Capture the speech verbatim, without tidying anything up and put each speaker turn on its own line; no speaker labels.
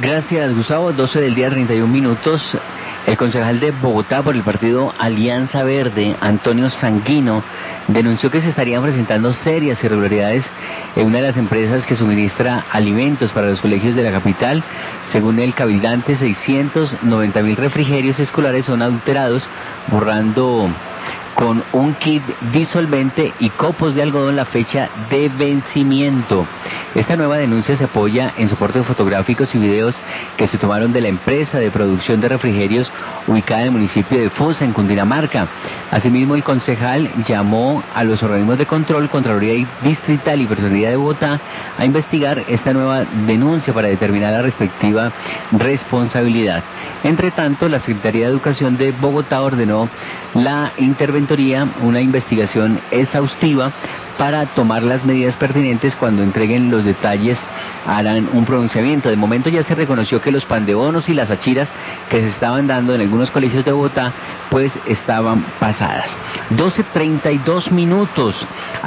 Gracias, Gustavo. doce del día, treinta y un minutos. El concejal de Bogotá por el partido Alianza Verde, Antonio Sanguino, denunció que se estarían presentando serias irregularidades en una de las empresas que suministra alimentos para los colegios de la capital. Según el cabildante, seiscientos noventa mil refrigerios escolares son adulterados, borrando con un kit disolvente y copos de algodón la fecha de vencimiento. Esta nueva denuncia se apoya en soportes fotográficos y videos que se tomaron de la empresa de producción de refrigerios ubicada en el municipio de Fusa, en Cundinamarca. Asimismo, el concejal llamó a los organismos de control, Contraloría Distrital y Personería de Bogotá a investigar esta nueva denuncia para determinar la respectiva responsabilidad. Entre tanto, la Secretaría de Educación de Bogotá ordenó la interventoría, una investigación exhaustiva para tomar las medidas pertinentes. Cuando entreguen los detalles harán un pronunciamiento. De momento ya se reconoció que los pan de bonos y las achiras que se estaban dando en algunos colegios de Bogotá pues estaban pasadas. doce treinta y dos minutos.